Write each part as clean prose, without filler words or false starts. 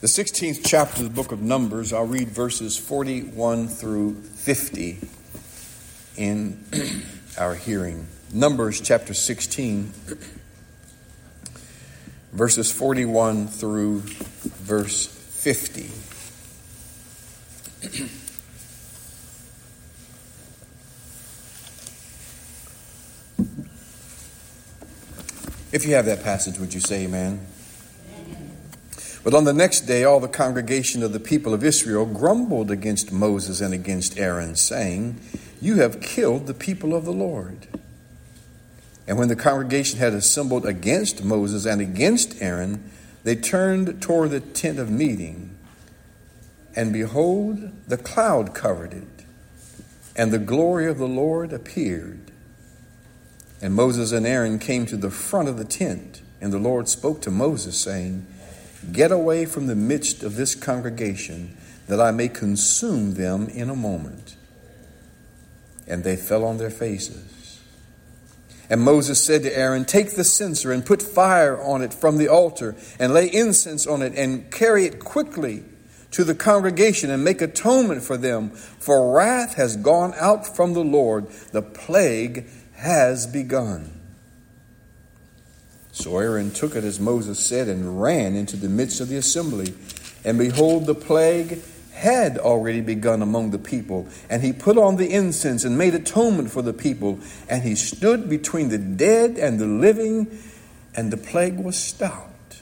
The 16th chapter of the book of Numbers, I'll read verses 41 through 50 in our hearing. Numbers chapter 16, verses 41 through verse 50. If you have that passage, would you say amen? But on the next day, all the congregation of the people of Israel grumbled against Moses and against Aaron, saying, "You have killed the people of the Lord." And when the congregation had assembled against Moses and against Aaron, they turned toward the tent of meeting. And behold, the cloud covered it, and the glory of the Lord appeared. And Moses and Aaron came to the front of the tent, and the Lord spoke to Moses, saying, "Get away from the midst of this congregation, that I may consume them in a moment." And they fell on their faces. And Moses said to Aaron, "Take the censer and put fire on it from the altar, and lay incense on it, and carry it quickly to the congregation, and make atonement for them. For wrath has gone out from the Lord, the plague has begun." So Aaron took it as Moses said and ran into the midst of the assembly. And behold, the plague had already begun among the people. And he put on the incense and made atonement for the people. And he stood between the dead and the living, and the plague was stopped.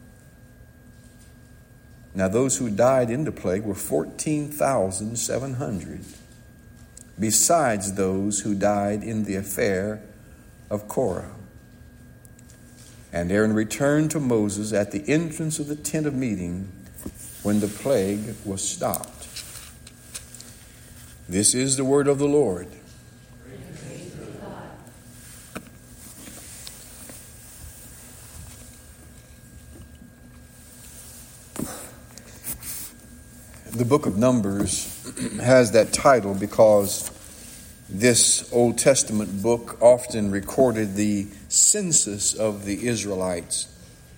Now those who died in the plague were 14,700, besides those who died in the affair of Korah. And Aaron returned to Moses at the entrance of the tent of meeting when the plague was stopped. This is the word of the Lord. Praise to God. The book of Numbers has that title because this Old Testament book often recorded the census of the Israelites.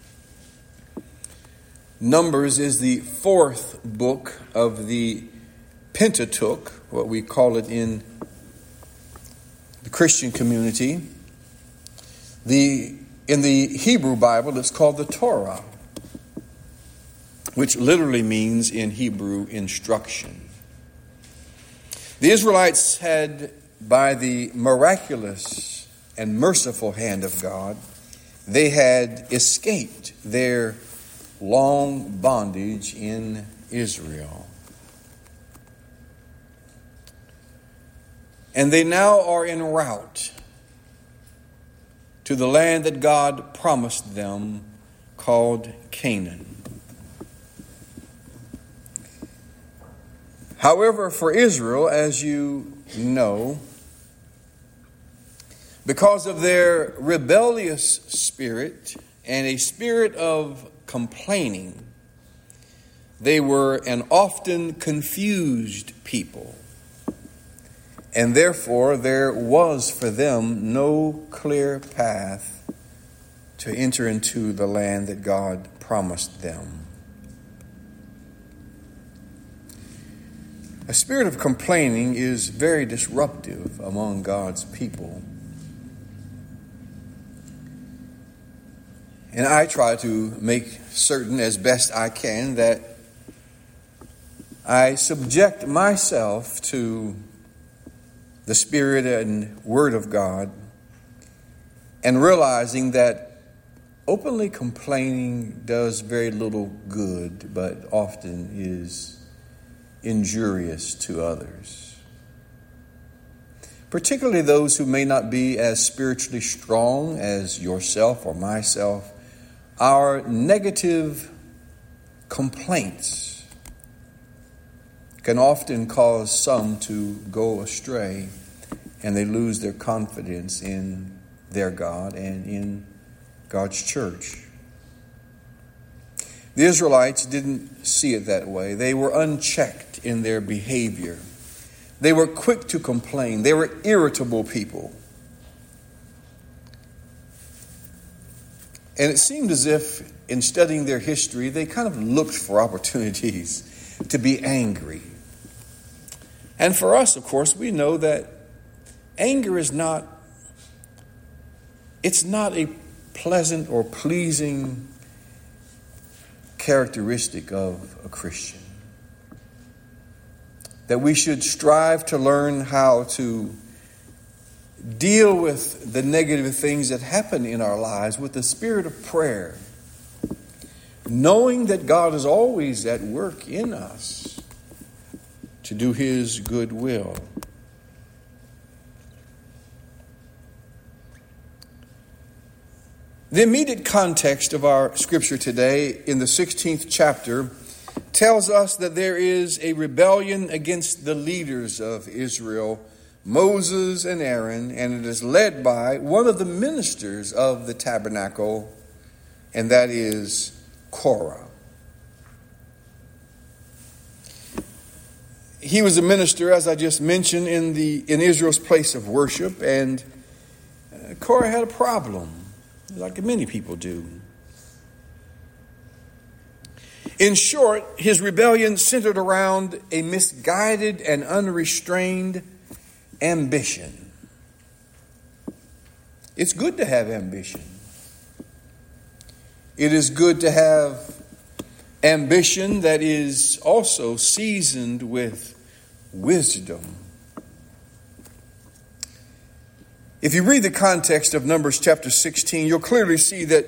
Numbers is the fourth book of the Pentateuch, what we call it in the Christian community. In the Hebrew Bible, it's called the Torah, which literally means in Hebrew instruction. The Israelites had, by the miraculous and merciful hand of God, they had escaped their long bondage in Israel. And they now are en route to the land that God promised them, called Canaan. However, for Israel, as you know, because of their rebellious spirit and a spirit of complaining, they were an often confused people. And therefore, there was for them no clear path to enter into the land that God promised them. A spirit of complaining is very disruptive among God's people. And I try to make certain as best I can that I subject myself to the Spirit and Word of God, and realizing that openly complaining does very little good, but often is injurious to others, particularly those who may not be as spiritually strong as yourself or myself. Our negative complaints can often cause some to go astray, and they lose their confidence in their God and in God's church. The Israelites didn't see it that way. They were unchecked in their behavior. They were quick to complain. They were irritable people. And it seemed as if in studying their history, they kind of looked for opportunities to be angry. And for us, of course, we know that anger is not a pleasant or pleasing characteristic of a Christian. That we should strive to learn how to deal with the negative things that happen in our lives with the spirit of prayer, knowing that God is always at work in us to do His good will. The immediate context of our scripture today in the 16th chapter tells us that there is a rebellion against the leaders of Israel, Moses and Aaron, and it is led by one of the ministers of the tabernacle, and that is Korah. He was a minister, as I just mentioned, in Israel's place of worship, and Korah had a problem, like many people do. In short, his rebellion centered around a misguided and unrestrained ambition. It's good to have ambition. It is good to have ambition that is also seasoned with wisdom. If you read the context of Numbers chapter 16, you'll clearly see that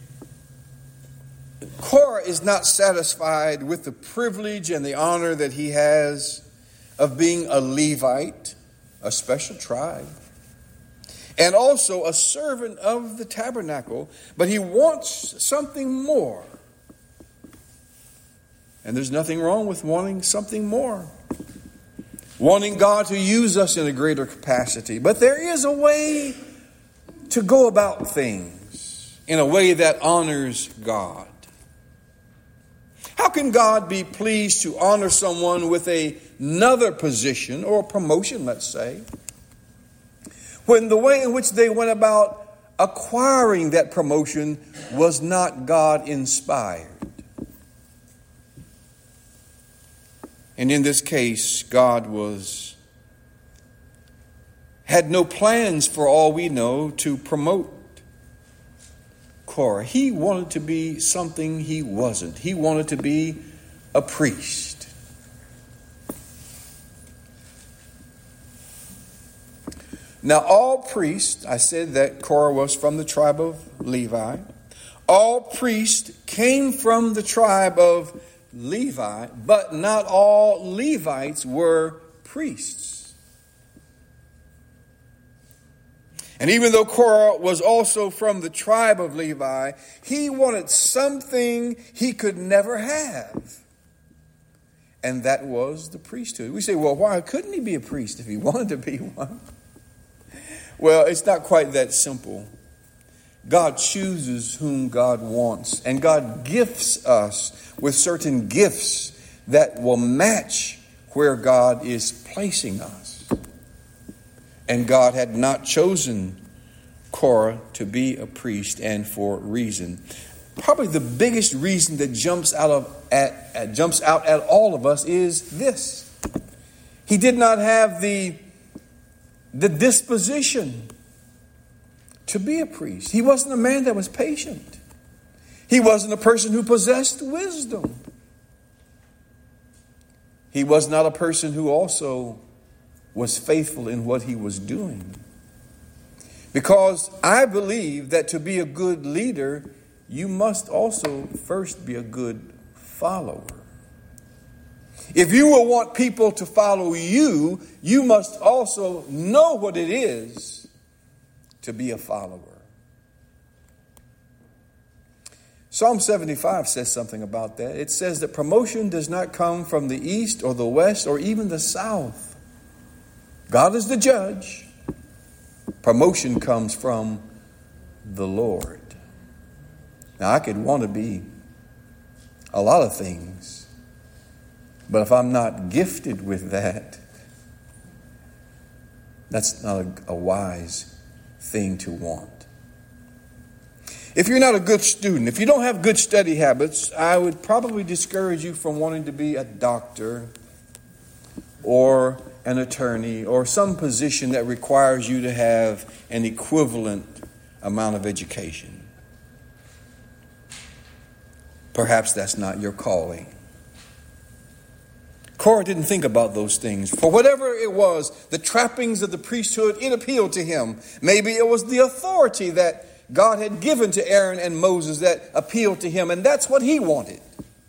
Korah is not satisfied with the privilege and the honor that he has of being a Levite, a special tribe, and also a servant of the tabernacle, but he wants something more. And there's nothing wrong with wanting something more, wanting God to use us in a greater capacity. But there is a way to go about things in a way that honors God. How can God be pleased to honor someone with another position or promotion, let's say, when the way in which they went about acquiring that promotion was not God-inspired? And in this case, God had no plans, for all we know, to promote Korah. He wanted to be something he wasn't. He wanted to be a priest. Now, all priests, I said that Korah was from the tribe of Levi. All priests came from the tribe of Levi, but not all Levites were priests. And even though Korah was also from the tribe of Levi, he wanted something he could never have. And that was the priesthood. We say, well, why couldn't he be a priest if he wanted to be one? Well, it's not quite that simple. God chooses whom God wants, and God gifts us with certain gifts that will match where God is placing us. And God had not chosen Korah to be a priest, and for a reason. Probably the biggest reason that jumps out at all of us is this: he did not have the disposition to be a priest. He wasn't a man that was patient. He wasn't a person who possessed wisdom. He was not a person who also was faithful in what he was doing. Because I believe that to be a good leader, you must also first be a good follower. If you will want people to follow you, you must also know what it is to be a follower. Psalm 75 says something about that. It says that promotion does not come from the east or the west or even the south. God is the judge. Promotion comes from the Lord. Now, I could want to be a lot of things, but if I'm not gifted with that, that's not a wise thing to want. If you're not a good student, if you don't have good study habits, I would probably discourage you from wanting to be a doctor or an attorney or some position that requires you to have an equivalent amount of education. Perhaps that's not your calling. Korah didn't think about those things. For whatever it was, the trappings of the priesthood, it appealed to him. Maybe it was the authority that God had given to Aaron and Moses that appealed to him, and that's what he wanted.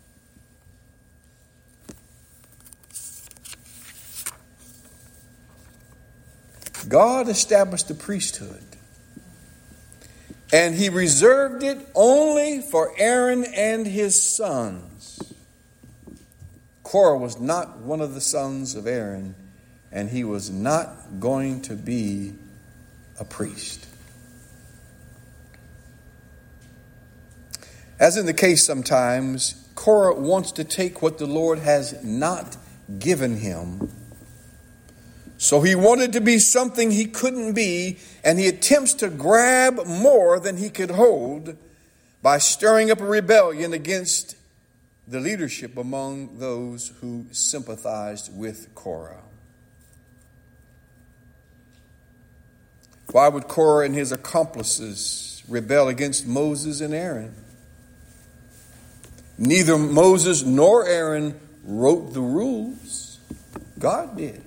God established the priesthood, and he reserved it only for Aaron and his sons. Korah was not one of the sons of Aaron, and he was not going to be a priest. As in the case sometimes, Korah wants to take what the Lord has not given him. So he wanted to be something he couldn't be, and he attempts to grab more than he could hold by stirring up a rebellion against the leadership among those who sympathized with Korah. Why would Korah and his accomplices rebel against Moses and Aaron? Neither Moses nor Aaron wrote the rules. God did.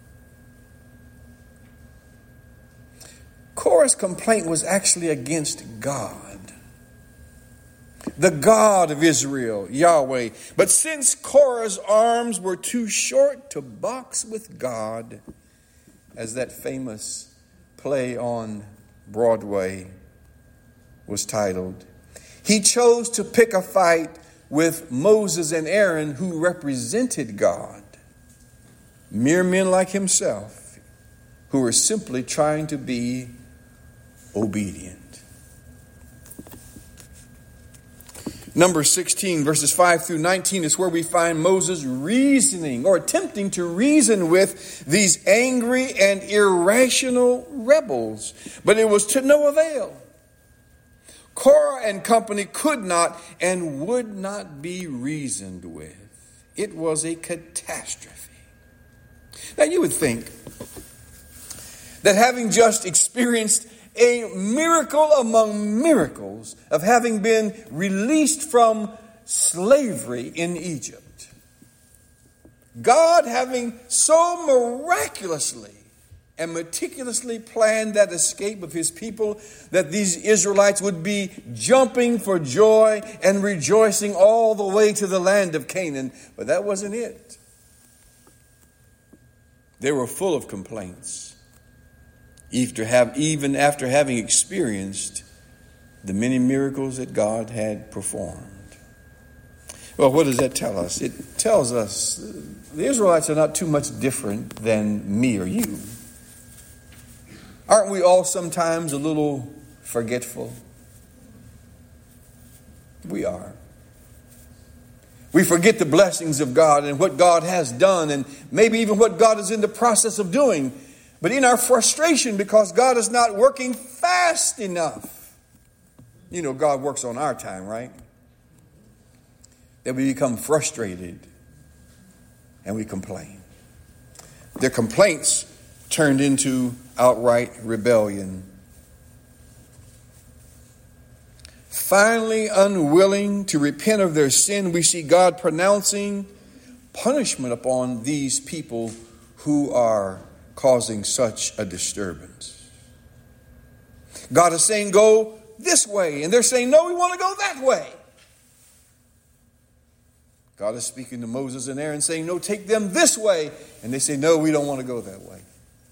Korah's complaint was actually against God, the God of Israel, Yahweh. But since Korah's arms were too short to box with God, as that famous play on Broadway was titled, he chose to pick a fight with Moses and Aaron, who represented God, mere men like himself, who were simply trying to be obedient. Numbers 16, verses 5 through 19 is where we find Moses reasoning or attempting to reason with these angry and irrational rebels. But it was to no avail. Korah and company could not and would not be reasoned with. It was a catastrophe. Now you would think that having just experienced a miracle among miracles of having been released from slavery in Egypt, God having so miraculously and meticulously planned that escape of his people that these Israelites would be jumping for joy and rejoicing all the way to the land of Canaan. But that wasn't it. They were full of complaints, even after having experienced the many miracles that God had performed. Well, what does that tell us? It tells us the Israelites are not too much different than me or you. Aren't we all sometimes a little forgetful? We are. We forget the blessings of God and what God has done, and maybe even what God is in the process of doing. But in our frustration, because God is not working fast enough, you know, God works on our time, right? That we become frustrated and we complain. Their complaints turned into outright rebellion. Finally, unwilling to repent of their sin, we see God pronouncing punishment upon these people who are causing such a disturbance. God is saying, go this way. And they're saying, no, we want to go that way. God is speaking to Moses and Aaron saying, no, take them this way. And they say, no, we don't want to go that way.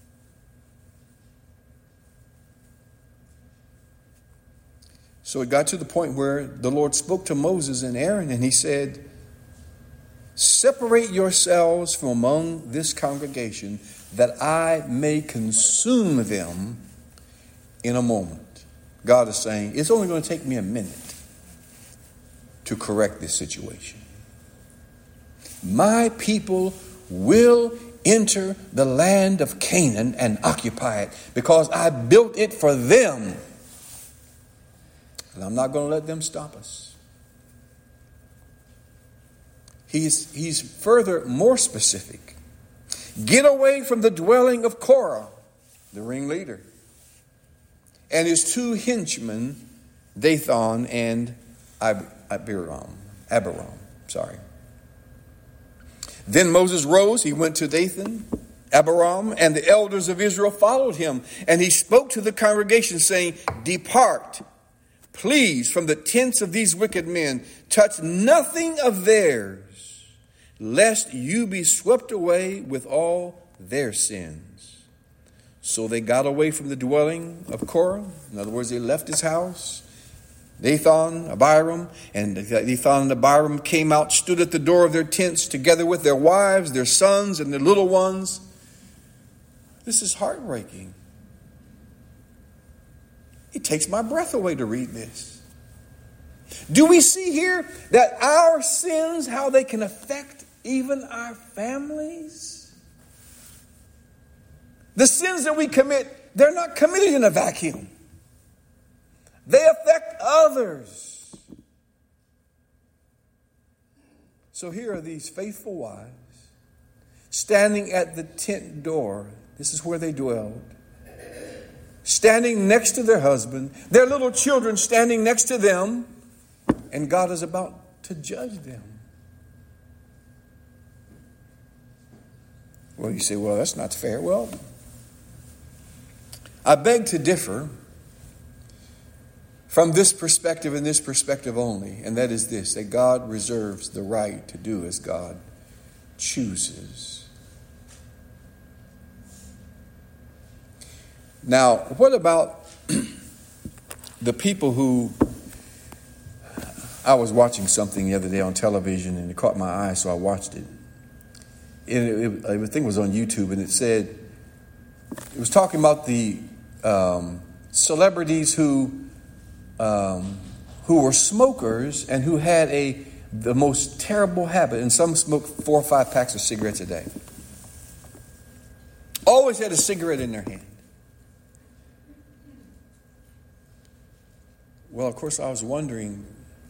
So it got to the point where the Lord spoke to Moses and Aaron, and he said, separate yourselves from among this congregation, that I may consume them in a moment. God is saying, it's only going to take me a minute to correct this situation. My people will enter the land of Canaan and occupy it, because I built it for them. And I'm not going to let them stop us. He's further more specific. Get away from the dwelling of Korah, the ringleader, and his two henchmen, Dathan and Abiram. Then Moses rose, he went to Dathan, Abiram, and the elders of Israel followed him. And he spoke to the congregation, saying, Depart, please, from the tents of these wicked men. Touch nothing of theirs, lest you be swept away with all their sins. So they got away from the dwelling of Korah. In other words, they left his house. Dathan, Abiram, and Dathan and Abiram came out, stood at the door of their tents together with their wives, their sons, and their little ones. This is heartbreaking. It takes my breath away to read this. Do we see here that our sins, how they can affect even our families? The sins that we commit, they're not committed in a vacuum. They affect others. So here are these faithful wives standing at the tent door. This is where they dwelled. Standing next to their husband, their little children standing next to them, and God is about to judge them. Well, you say, well, that's not fair. Well, I beg to differ from this perspective and this perspective only, and that is this, that God reserves the right to do as God chooses. Now, what about the people who, I was watching something the other day on television and it caught my eye, so I watched it. And I think it was on YouTube, and it was talking about the celebrities who were smokers and who had the most terrible habit, and some smoked 4 or 5 packs of cigarettes a day. Always had a cigarette in their hand. Well, of course, I was wondering,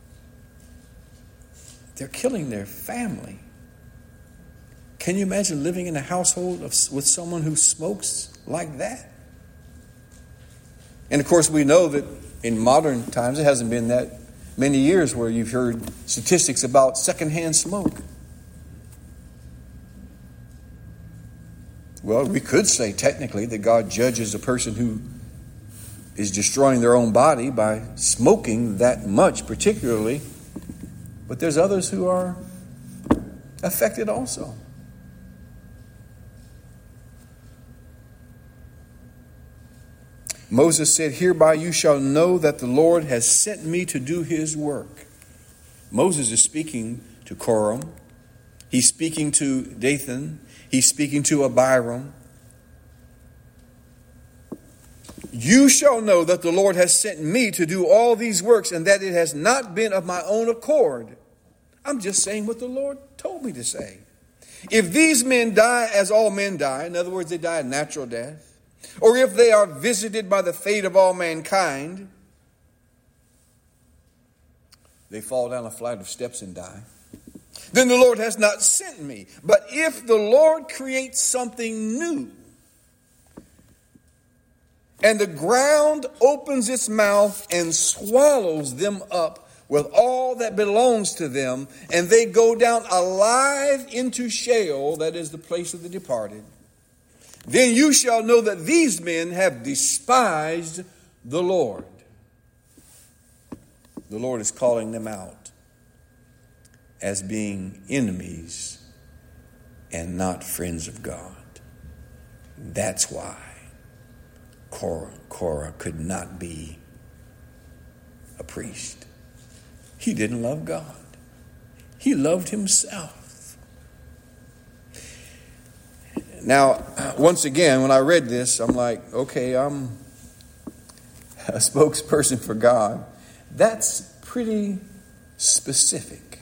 they're killing their family. Can you imagine living in a household with someone who smokes like that? And of course, we know that in modern times, it hasn't been that many years where you've heard statistics about secondhand smoke. Well, we could say technically that God judges a person who is destroying their own body by smoking that much particularly. But there's others who are affected also. Moses said, Hereby you shall know that the Lord has sent me to do his work. Moses is speaking to Korah. He's speaking to Dathan. He's speaking to Abiram. You shall know that the Lord has sent me to do all these works, and that it has not been of my own accord. I'm just saying what the Lord told me to say. If these men die as all men die, in other words, they die a natural death, or if they are visited by the fate of all mankind, they fall down a flight of steps and die, then the Lord has not sent me. But if the Lord creates something new, and the ground opens its mouth and swallows them up with all that belongs to them, and they go down alive into Sheol, that is the place of the departed, then you shall know that these men have despised the Lord. The Lord is calling them out as being enemies and not friends of God. That's why Korah could not be a priest. He didn't love God. He loved himself. Now, once again, when I read this, I'm like, okay, I'm a spokesperson for God. That's pretty specific.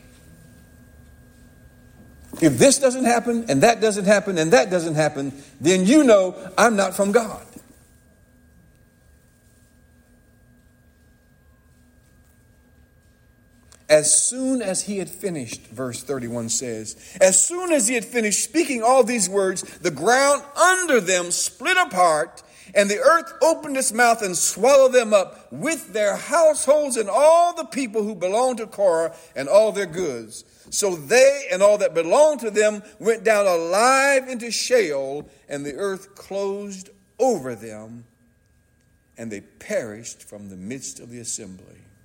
If this doesn't happen, and that doesn't happen, and that doesn't happen, then you know I'm not from God. as soon as he had finished, verse 31 says, as soon as he had finished speaking all these words, the ground under them split apart, and the earth opened its mouth and swallowed them up with their households and all the people who belonged to Korah and all their goods. So they and all that belonged to them went down alive into Sheol, and the earth closed over them, and they perished from the midst of the assembly.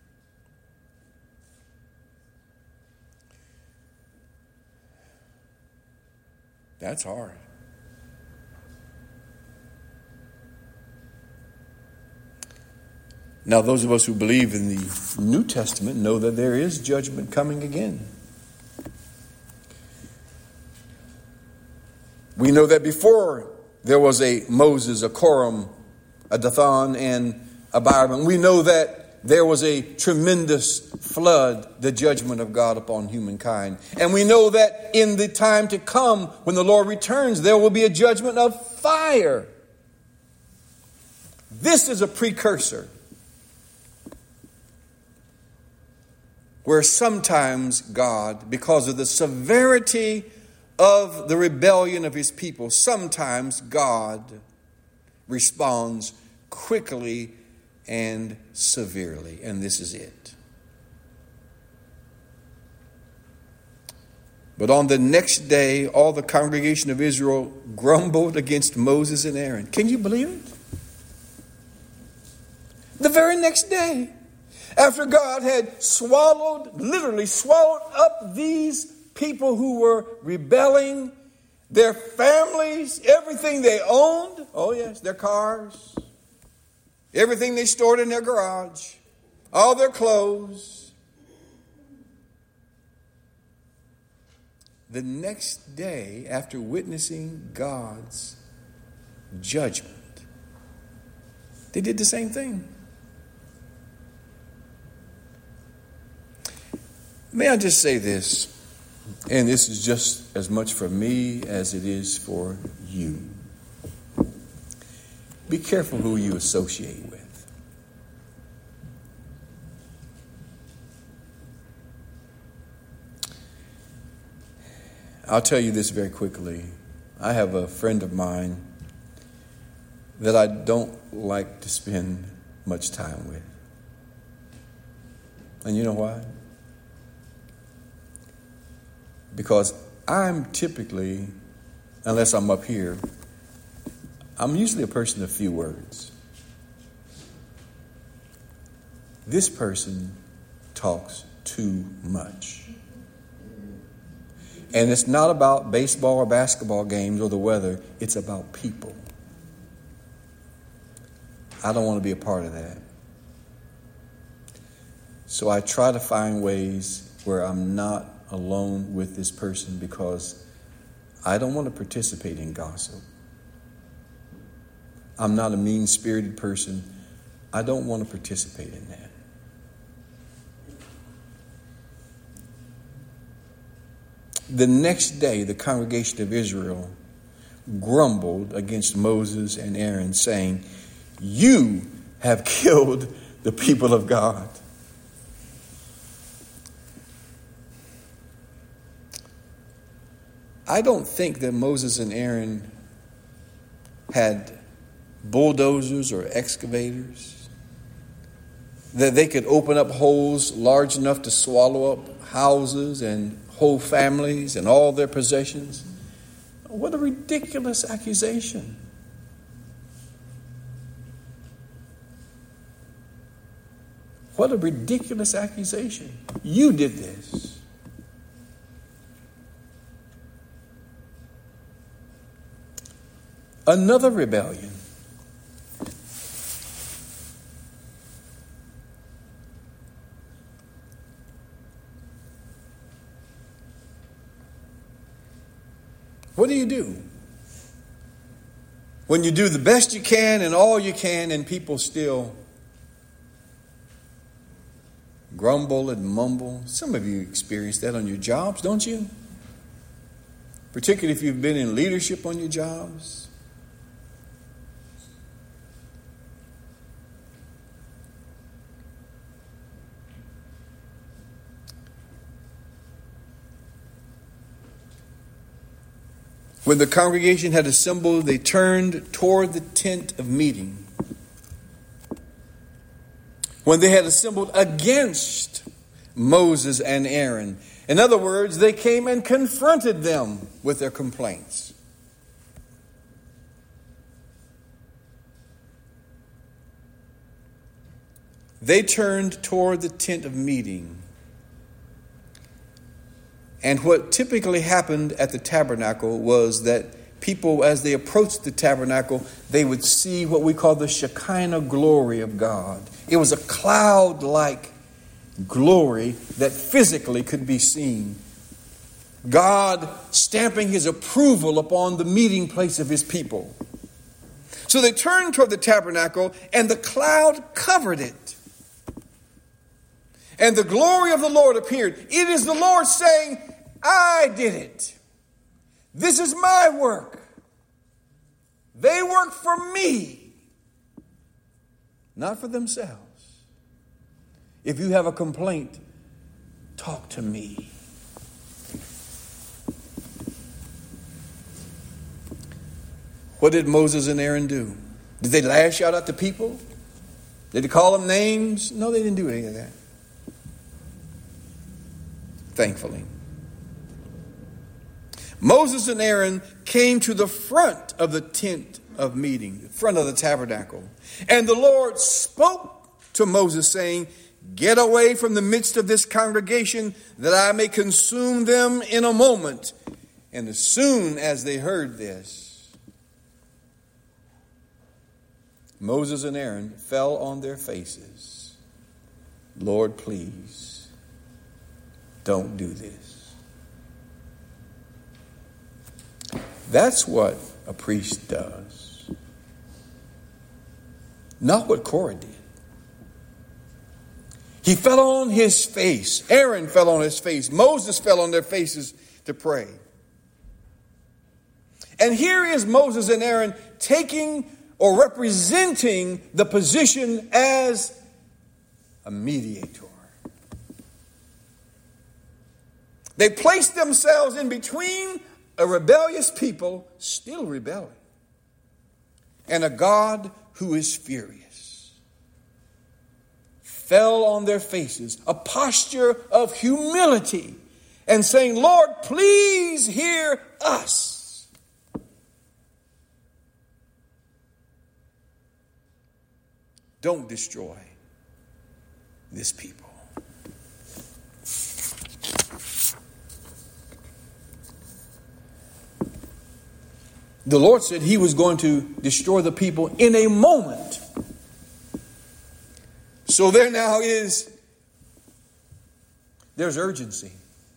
That's hard. Now, those of us who believe in the New Testament know that there is judgment coming again. We know that before there was a Moses, a Korah, a Dathan, and Abiram. We know that there was a tremendous flood, the judgment of God upon humankind. And we know that in the time to come, when the Lord returns, there will be a judgment of fire. This is a precursor where sometimes God, because of the severity of the rebellion of his people, sometimes God responds quickly and severely. And this is it. But on the next day, all the congregation of Israel grumbled against Moses and Aaron. Can you believe it? The very next day, after God had literally swallowed up these people who were rebelling, their families, everything they owned, oh yes, their cars, everything they stored in their garage, all their clothes. The next day, after witnessing God's judgment, they did the same thing. May I just say this, and this is just as much for me as it is for you. Be careful who you associate with. I'll tell you this very quickly. I have a friend of mine that I don't like to spend much time with. And you know why? Because I'm typically, unless I'm up here, I'm usually a person of few words. This person talks too much. And it's not about baseball or basketball games or the weather. It's about people. I don't want to be a part of that. So I try to find ways where I'm not alone with this person, because I don't want to participate in gossip. I'm not a mean-spirited person. I don't want to participate in that. The next day, the congregation of Israel grumbled against Moses and Aaron, saying, "You have killed the people of God." I don't think that Moses and Aaron had bulldozers or excavators, that they could open up holes large enough to swallow up houses and whole families and all their possessions. What a ridiculous accusation. What a ridiculous accusation. You did this. Another rebellion. What do? When you do the best you can and all you can, and people still grumble and mumble. Some of you experience that on your jobs, don't you? Particularly if you've been in leadership on your jobs. When the congregation had assembled, they turned toward the tent of meeting. When they had assembled against Moses and Aaron. In other words, they came and confronted them with their complaints. They turned toward the tent of meeting. And what typically happened at the tabernacle was that people, as they approached the tabernacle, they would see what we call the Shekinah glory of God. It was a cloud-like glory that physically could be seen. God stamping his approval upon the meeting place of his people. So they turned toward the tabernacle, and the cloud covered it. And the glory of the Lord appeared. It is the Lord saying, I did it. This is my work. They work for me, not for themselves. If you have a complaint, talk to me. What did Moses and Aaron do? Did they lash out at the people? Did they call them names? No, they didn't do any of that. Thankfully. Moses and Aaron came to the front of the tent of meeting, the front of the tabernacle. And the Lord spoke to Moses, saying, get away from the midst of this congregation, that I may consume them in a moment. And as soon as they heard this, Moses and Aaron fell on their faces. Lord, please, don't do this. That's what a priest does. Not what Korah did. He fell on his face. Aaron fell on his face. Moses fell on their faces to pray. And here is Moses and Aaron taking or representing the position as a mediator. They placed themselves in between a rebellious people, still rebelling, and a God who is furious. Fell on their faces, a posture of humility, and saying, Lord, please hear us. Don't destroy this people. The Lord said he was going to destroy the people in a moment. So there's urgency.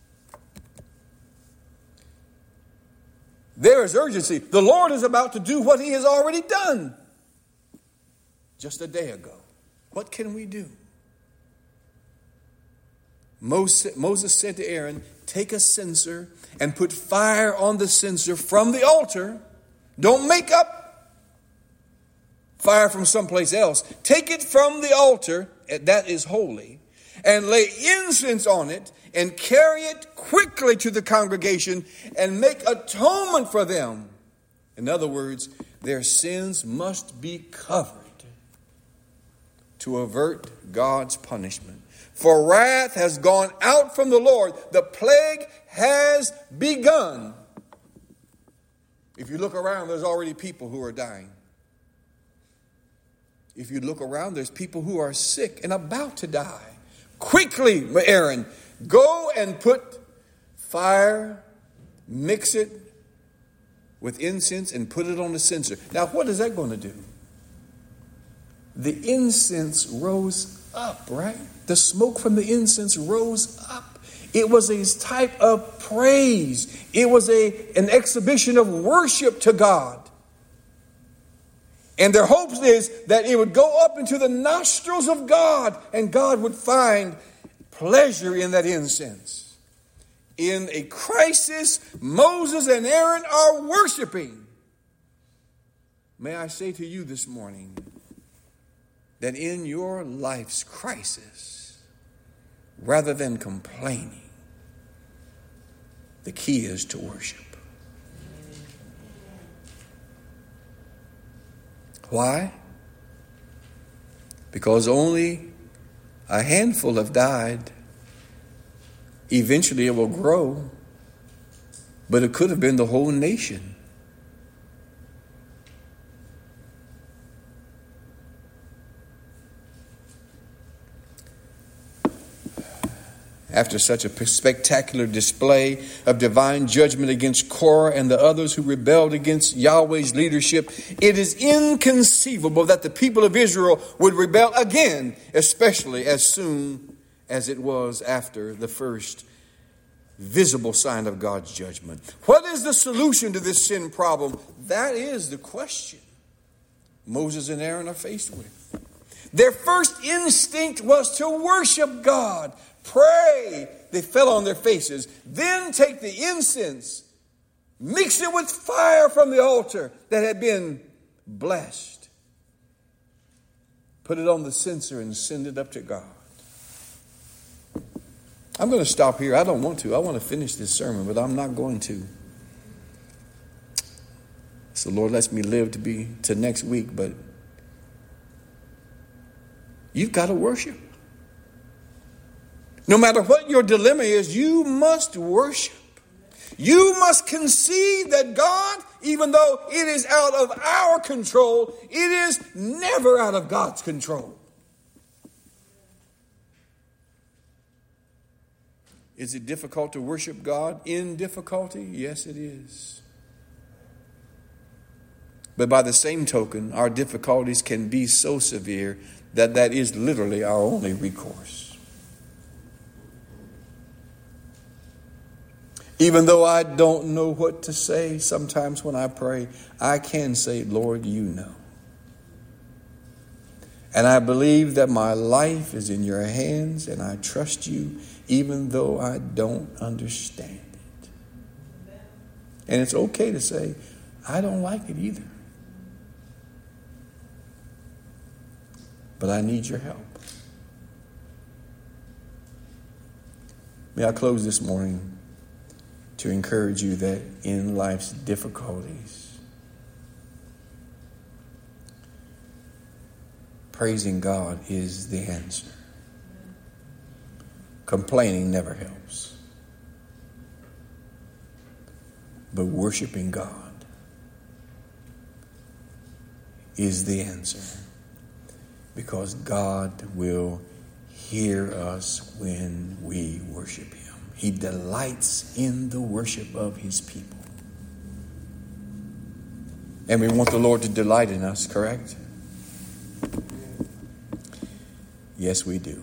There is urgency. The Lord is about to do what he has already done just a day ago. What can we do? Moses said to Aaron, take a censer and put fire on the censer from the altar. Don't make up fire from someplace else. Take it from the altar, that is holy, and lay incense on it and carry it quickly to the congregation and make atonement for them. In other words, their sins must be covered to avert God's punishment. For wrath has gone out from the Lord. The plague has begun. If you look around, there's already people who are dying. If you look around, there's people who are sick and about to die. Quickly, Aaron, go and put fire, mix it with incense, and put it on the censer. Now, what is that going to do? The incense rose up, right? The smoke from the incense rose up. It was a type of praise. It was an exhibition of worship to God. And their hopes is that it would go up into the nostrils of God, and God would find pleasure in that incense. In a crisis, Moses and Aaron are worshiping. May I say to you this morning that in your life's crisis, rather than complaining, the key is to worship. Why? Because only a handful have died. Eventually it will grow, but it could have been the whole nation. After such a spectacular display of divine judgment against Korah and the others who rebelled against Yahweh's leadership, it is inconceivable that the people of Israel would rebel again, especially as soon as it was after the first visible sign of God's judgment. What is the solution to this sin problem? That is the question Moses and Aaron are faced with. Their first instinct was to worship God. Pray. They fell on their faces. Then take the incense, mix it with fire from the altar that had been blessed. Put it on the censer and send it up to God. I'm going to stop here. I don't want to. I want to finish this sermon, but I'm not going to. So Lord lets me live to next week, but you've got to worship. No matter what your dilemma is, you must worship. You must concede that God, even though it is out of our control, it is never out of God's control. Is it difficult to worship God in difficulty? Yes, it is. But by the same token, our difficulties can be so severe that that is literally our only recourse. Even though I don't know what to say, sometimes when I pray, I can say, Lord, you know. And I believe that my life is in your hands, and I trust you, even though I don't understand it. And it's okay to say, I don't like it either. But I need your help. May I close this morning to encourage you that in life's difficulties, praising God is the answer. Complaining never helps. But worshiping God is the answer, because God will hear us when we worship Him. He delights in the worship of His people. And we want the Lord to delight in us, correct? Yes, we do.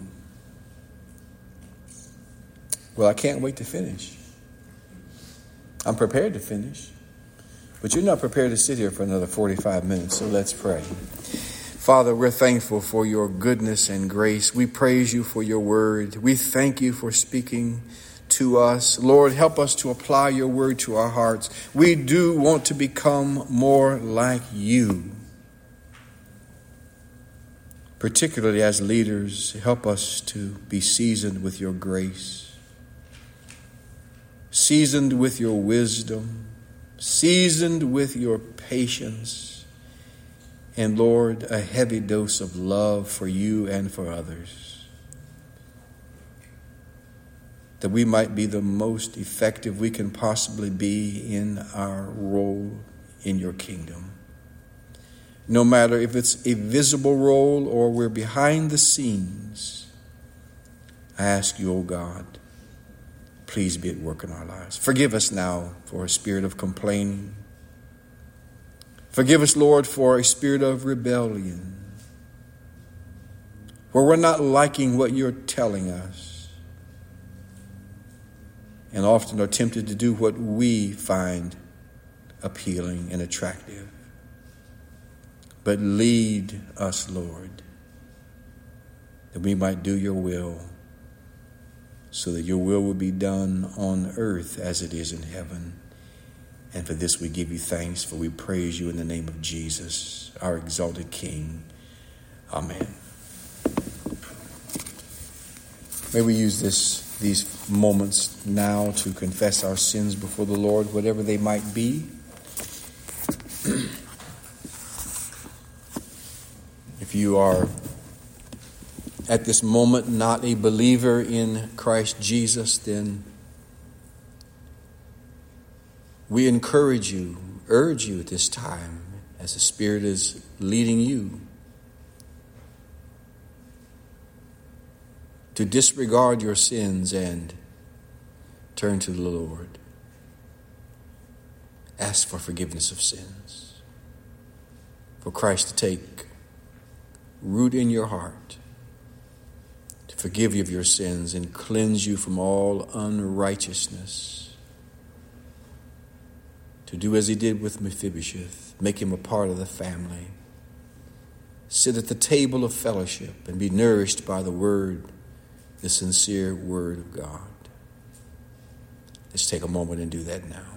Well, I can't wait to finish. I'm prepared to finish. But you're not prepared to sit here for another 45 minutes, so let's pray. Father, we're thankful for your goodness and grace. We praise you for your word. We thank you for speaking to us. Lord, help us to apply your word to our hearts. We do want to become more like you. Particularly as leaders, help us to be seasoned with your grace, seasoned with your wisdom, seasoned with your patience, and Lord, a heavy dose of love for you and for others, that we might be the most effective we can possibly be in our role in your kingdom. No matter if it's a visible role or we're behind the scenes, I ask you, oh God, please be at work in our lives. Forgive us now for a spirit of complaining. Forgive us, Lord, for a spirit of rebellion, where we're not liking what you're telling us, and often are tempted to do what we find appealing and attractive. But lead us, Lord, that we might do your will, so that your will will be done on earth as it is in heaven. And for this we give you thanks, for we praise you in the name of Jesus, our exalted King. Amen. May we use these moments now to confess our sins before the Lord, whatever they might be. you are at this moment not a believer in Christ Jesus, then we encourage you, urge you at this time, as the Spirit is leading you, to disregard your sins and turn to the Lord. Ask for forgiveness of sins, for Christ to take root in your heart, to forgive you of your sins and cleanse you from all unrighteousness, to do as he did with Mephibosheth, make him a part of the family, sit at the table of fellowship and be nourished by the word, the sincere word of God. Let's take a moment and do that now.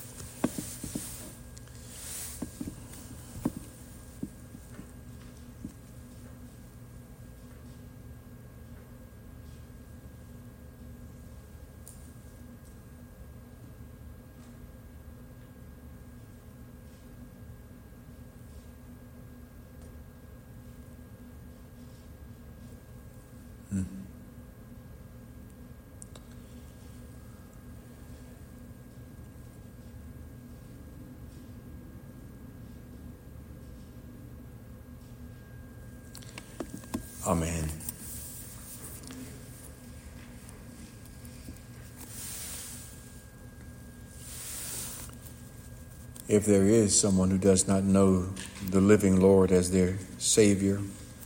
Amen. If there is someone who does not know the living Lord as their Savior,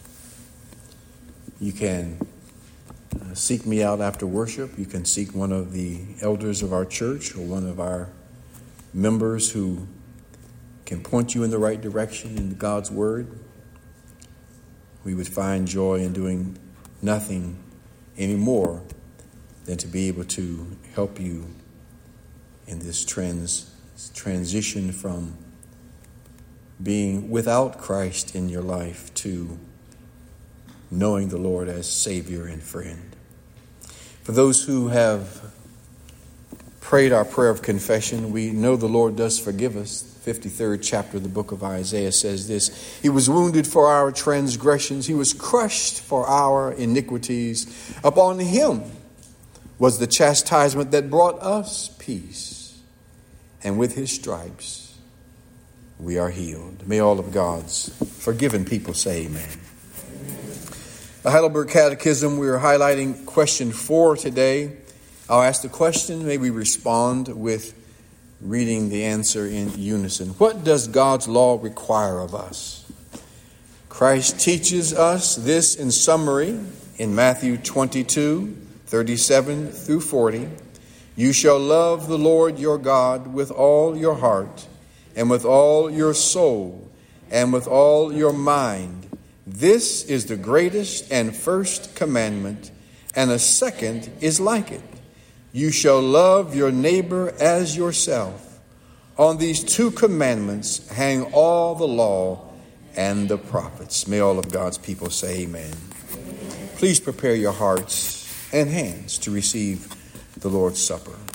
you can seek me out after worship. You can seek one of the elders of our church or one of our members who can point you in the right direction in God's Word. We would find joy in doing nothing any more than to be able to help you in this transition from being without Christ in your life to knowing the Lord as Savior and friend. For those who have prayed our prayer of confession, we know the Lord does forgive us. 53rd chapter of the book of Isaiah says this: He was wounded for our transgressions. He was crushed for our iniquities. Upon him was the chastisement that brought us peace. And with his stripes we are healed. May all of God's forgiven people say amen. The Heidelberg Catechism, we are highlighting question 4 today. I'll ask the question. May we respond with reading the answer in unison. What does God's law require of us? Christ teaches us this in summary in Matthew 22:37 through 40. You shall love the Lord your God with all your heart and with all your soul and with all your mind. This is the greatest and first commandment, and a second is like it. You shall love your neighbor as yourself. On these 2 commandments hang all the law and the prophets. May all of God's people say amen. Please prepare your hearts and hands to receive the Lord's Supper.